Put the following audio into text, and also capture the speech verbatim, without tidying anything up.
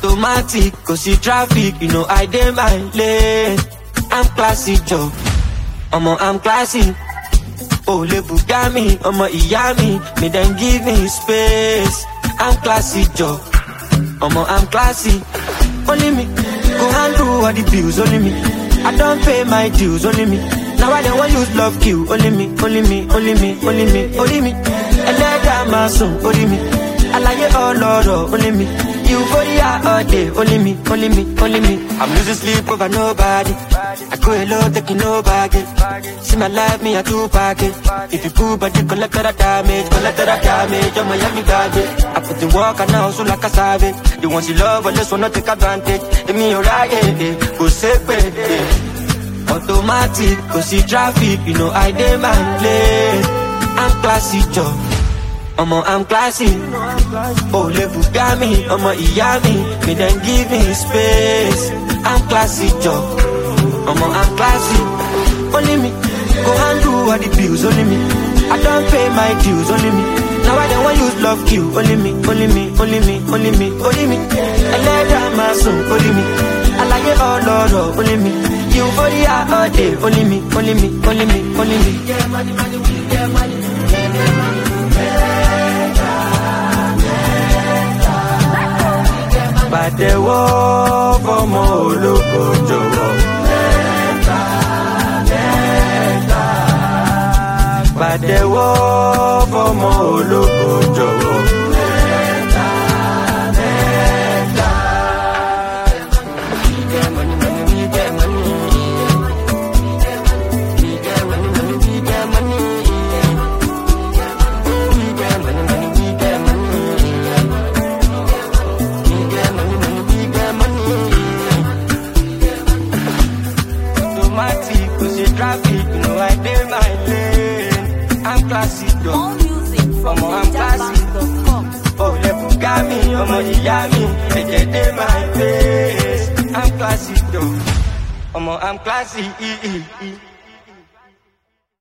Automatic, cause see traffic, you know I dey my lane. I'm classy, Joe. Omo, I'm classy. Oh, le Bugami, omo, Iyami, me then give me space. I'm classy, Joe. Omo, I'm classy. Only me, go handle all the bills, only me. I don't pay my dues, only me. Now I don't want use love kill, only me, only me, only me, only me, only me. And let that my son, only me. I like it all, Lord, only me. Euphoria all day, only me, only me, only me. I'm losing sleep over nobody. I go alone, taking no baggage. See my life, me a two package. If you pull, but you collect the damage, collect the damage. I'm Miami garbage. I put in work and now so like a savage. The ones you love, but just wanna take advantage. Give me your right, eh, go safe, eh. Automatic, go see traffic, you know I dey my lane. I'm classy, Joe. Omo, I'm classy. Oh, le Bugami, omo, Iyami, me then give me space. I'm classy, Joe. Omo, I'm classy. Only me, go handle all the bills, only me. I don't pay my dues, only me. Now I don't want use love kill, only me, only me, only me, only me, only me. I let down my soul, only me. I like it all, Lord, only me. Euphoria all day, only me, only me, only me, only me. Get money, money, we get money, we get money. Pàtẹ́wọ́ fọ́mọ ológo jọ̀wọ́. Pàtẹ́wọ́ fọ́mọ ológo jọ̀wọ́. Traffic, you know I dey my lane. I'm classy, though. All music from ninja dot com. Oh, le Bugami, omo, Iyami, me dey my place. I'm classy, though. Omo, I'm classy.